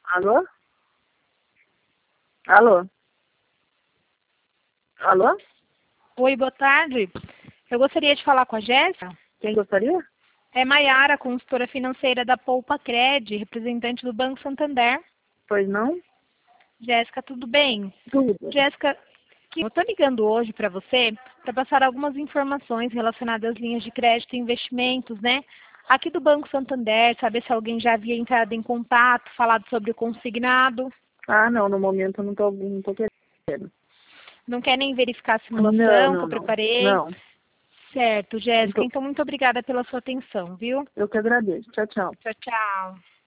Alô? Alô? Alô? Oi, boa tarde. Eu gostaria de falar com a Jéssica. Quem gostaria? É Maiara, consultora financeira da Poupa Cred, representante do Banco Santander. Pois não? Jéssica, tudo bem? Tudo. Jéssica, eu estou ligando hoje para você para passar algumas informações relacionadas às linhas de crédito e investimentos, né? Aqui do Banco Santander, saber se alguém já havia entrado em contato, falado sobre o consignado. Ah, não, no momento eu não tô querendo. Não quer nem verificar a Não, simulação que não, eu não. preparei. Não, Certo, não Jéssica. tô. Então, muito obrigada pela sua atenção, viu? Eu que agradeço. Tchau, tchau. Tchau, tchau.